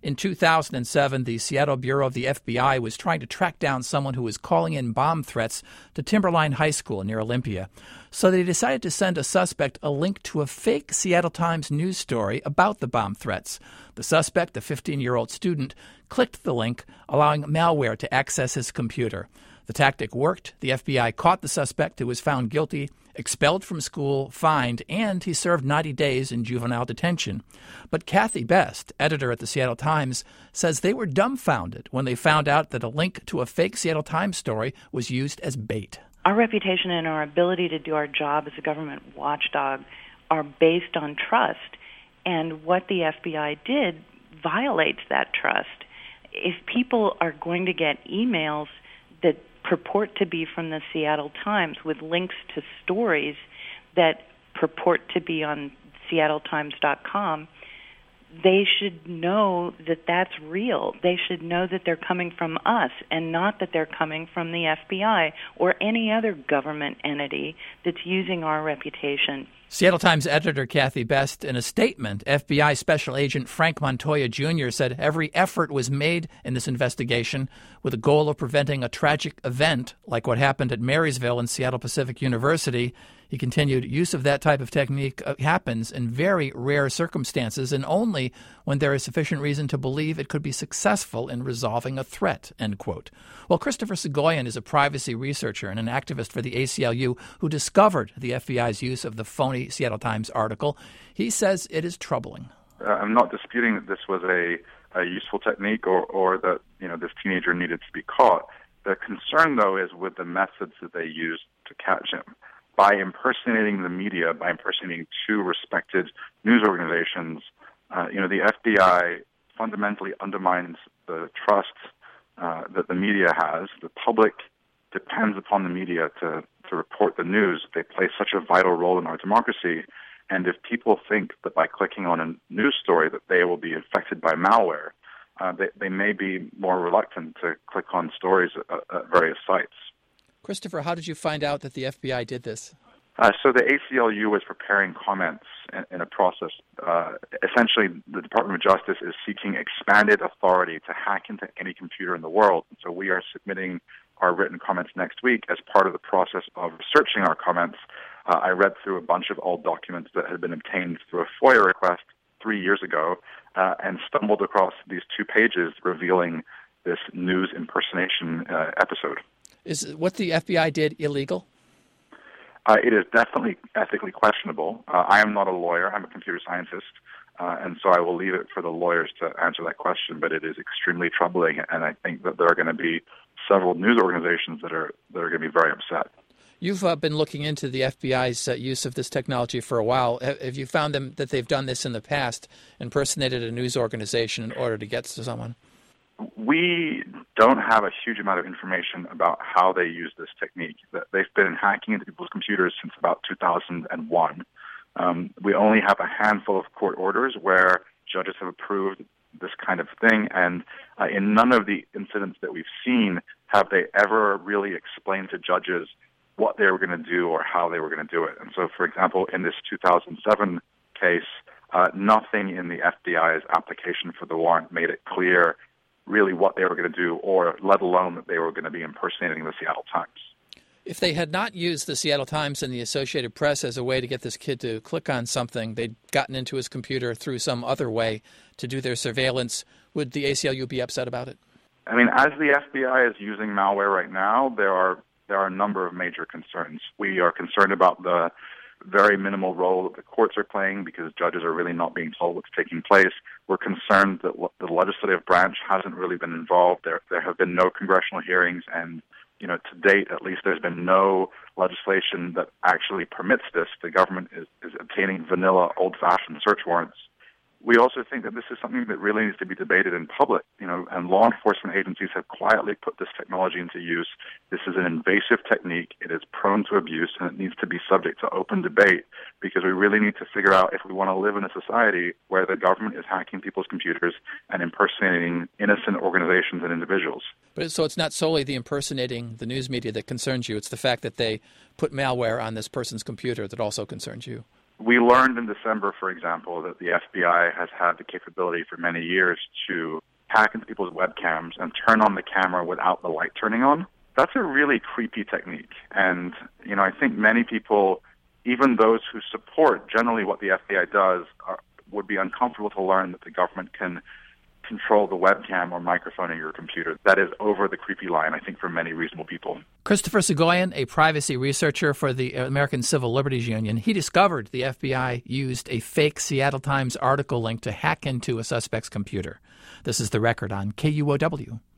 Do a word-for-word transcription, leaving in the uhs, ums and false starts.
In two thousand seven, the Seattle Bureau of the F B I was trying to track down someone who was calling in bomb threats to Timberline High School near Olympia. So they decided to send a suspect a link to a fake Seattle Times news story about the bomb threats. The suspect, a fifteen-year-old student, clicked the link, allowing malware to access his computer. The tactic worked. The F B I caught the suspect, who was found guilty, expelled from school, fined, and he served ninety days in juvenile detention. But Kathy Best, editor at the Seattle Times, says they were dumbfounded when they found out that a link to a fake Seattle Times story was used as bait. Our reputation and our ability to do our job as a government watchdog are based on trust, and what the F B I did violates that trust. If people are going to get emails that purport to be from the Seattle Times with links to stories that purport to be on seattle times dot com, they should know that that's real. They should know that they're coming from us and not that they're coming from the F B I or any other government entity that's using our reputation. Seattle Times editor Kathy Best, in a statement, F B I Special Agent Frank Montoya Junior said every effort was made in this investigation with the goal of preventing a tragic event like what happened at Marysville and Seattle Pacific University. He continued, use of that type of technique happens in very rare circumstances and only when there is sufficient reason to believe it could be successful in resolving a threat, end quote. Well, Christopher Soghoian is a privacy researcher and an activist for the A C L U who discovered the F B I's use of the phony Seattle Times article. He says it is troubling. Uh, I'm not disputing that this was a, a useful technique or, or that you know this teenager needed to be caught. The concern, though, is with the methods that they used to catch him. By impersonating the media, by impersonating two respected news organizations, uh, you know, the F B I fundamentally undermines the trust uh, that the media has. The public depends upon the media to, to report the news. They play such a vital role in our democracy. And if people think that by clicking on a news story that they will be infected by malware, uh, they, they may be more reluctant to click on stories at, at various sites. Christopher, how did you find out that the F B I did this? Uh, so the A C L U was preparing comments in, in a process. Uh, essentially, the Department of Justice is seeking expanded authority to hack into any computer in the world. So we are submitting our written comments next week as part of the process of researching our comments. Uh, I read through a bunch of old documents that had been obtained through a FOIA request three years ago uh, and stumbled across these two pages revealing this news impersonation uh, episode. Is what the F B I did illegal? Uh, it is definitely ethically questionable. Uh, I am not a lawyer. I'm a computer scientist, uh, and so I will leave it for the lawyers to answer that question, but it is extremely troubling, and I think that there are going to be several news organizations that are that are going to be very upset. You've uh, been looking into the F B I's uh, use of this technology for a while. Have, have you found them that they've done this in the past, impersonated a news organization in order to get to someone? We don't have a huge amount of information about how they use this technique. They've been hacking into people's computers since about two thousand one. Um, we only have a handful of court orders where judges have approved this kind of thing, and uh, in none of the incidents that we've seen have they ever really explained to judges what they were going to do or how they were going to do it. And so, for example, in this two thousand seven case, uh, nothing in the F B I's application for the warrant made it clear really what they were going to do, or let alone that they were going to be impersonating the Seattle Times. If they had not used the Seattle Times and the Associated Press as a way to get this kid to click on something, they'd gotten into his computer through some other way to do their surveillance, would the A C L U be upset about it? I mean, as the F B I is using malware right now, there are there are a number of major concerns. We are concerned about the very minimal role that the courts are playing because judges are really not being told what's taking place. We're concerned that the legislative branch hasn't really been involved. There there have been no congressional hearings, and you know, to date, at least, there's been no legislation that actually permits this. The government is, is obtaining vanilla, old-fashioned search warrants. We also think that this is something that really needs to be debated in public, you know, and law enforcement agencies have quietly put this technology into use. This is an invasive technique. It is prone to abuse, and it needs to be subject to open debate because we really need to figure out if we want to live in a society where the government is hacking people's computers and impersonating innocent organizations and individuals. But so it's not solely the impersonating the news media that concerns you. It's the fact that they put malware on this person's computer that also concerns you. We learned in December, for example, that the F B I has had the capability for many years to hack into people's webcams and turn on the camera without the light turning on. That's a really creepy technique. And, you know, I think many people, even those who support generally what the F B I does, are, would be uncomfortable to learn that the government can control the webcam or microphone in your computer. That is over the creepy line, I think, for many reasonable people. Christopher Soghoian, a privacy researcher for the American Civil Liberties Union, he discovered the F B I used a fake Seattle Times article link to hack into a suspect's computer. This is The Record on K U O W.